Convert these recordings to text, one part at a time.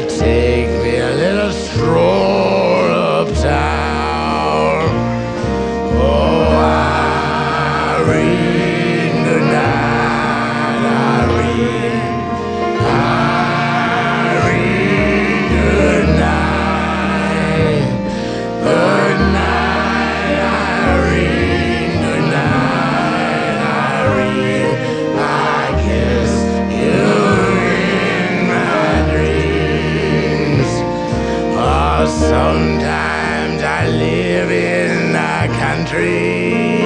take me a little stroll uptown. Oh, Irene, good night, Irene. Irene, good night. Good night, Irene. Good night, Irene. I kiss you in my dreams. Oh, sometimes I live in the country.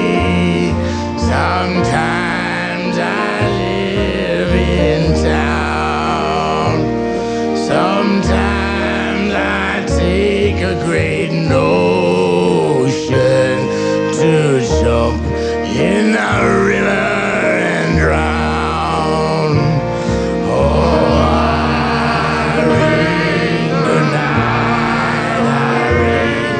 Sometimes I live in town. Sometimes I take a great notion to jump in the river and drown. Oh, Irene, good night, Irene.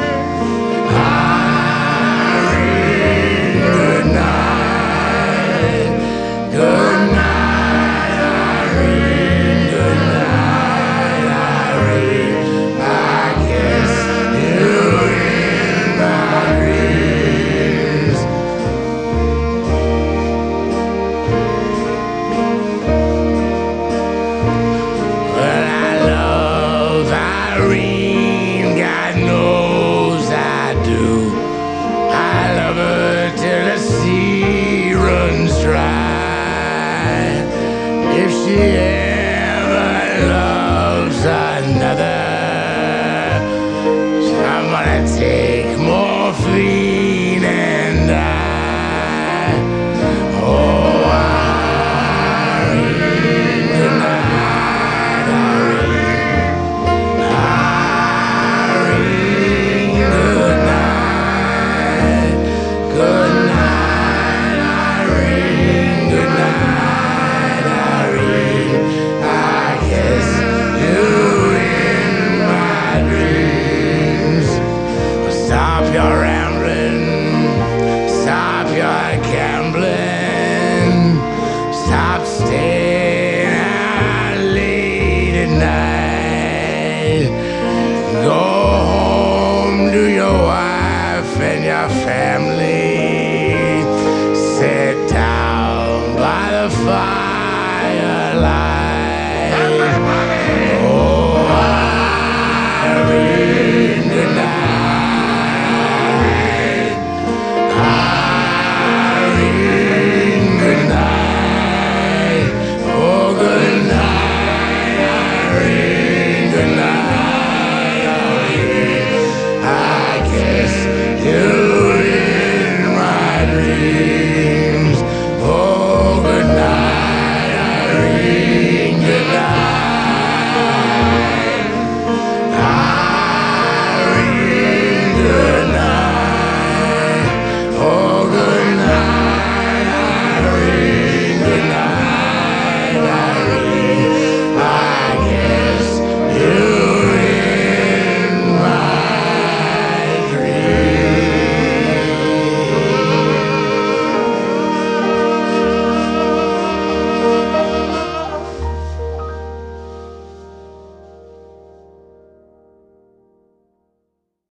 Irene, good night. Good night, Irene. Good night, Irene. I kiss you in my dreams. Well, I love Irene, God knows I do. I love her till the sea runs dry. If she ever loves another, I'm gonna take morphine and die. Oh, Irene, good night, Irene. Irene, good night. Good night, Irene. Good night, Irene. I kiss you in my dreams. Stop your rambling. Stop your gambling. Stop staying out late at night. Go home to your wife and your family.